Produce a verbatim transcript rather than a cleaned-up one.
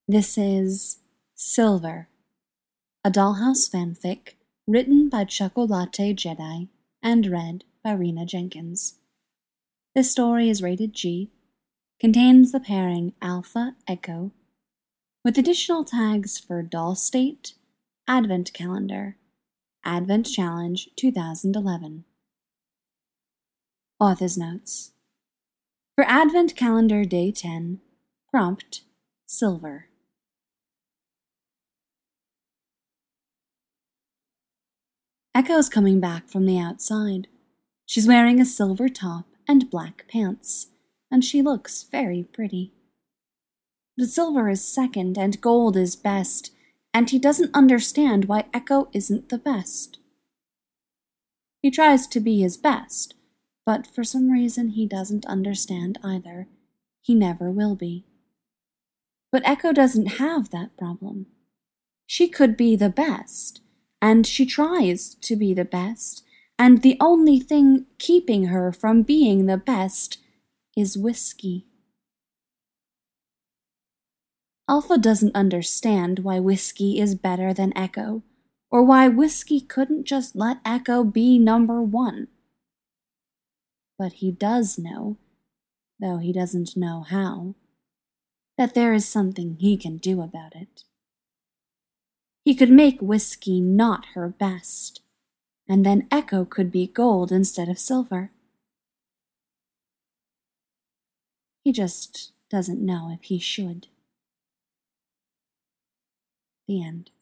This is Silver, a Dollhouse fanfic written by Chocolate Jedi and read by Rena Jenkins. This story is rated G, contains the pairing Alpha Echo, with additional tags for Doll State, Advent Calendar, Advent Challenge two thousand eleven. Author's Notes. For Advent Calendar Day ten, prompt Silver. Echo's coming back from the outside. She's wearing a silver top and black pants, and she looks very pretty. But silver is second and gold is best, and he doesn't understand why Echo isn't the best. He tries to be his best, but for some reason he doesn't understand either. He never will be. But Echo doesn't have that problem. She could be the best, and she tries to be the best, and the only thing keeping her from being the best is whiskey. Alpha doesn't understand why whiskey is better than Echo, or why whiskey couldn't just let Echo be number one. But he does know, though he doesn't know how, that there is something he can do about it. He could make whiskey not her best, and then Echo could be gold instead of silver. He just doesn't know if he should. The end.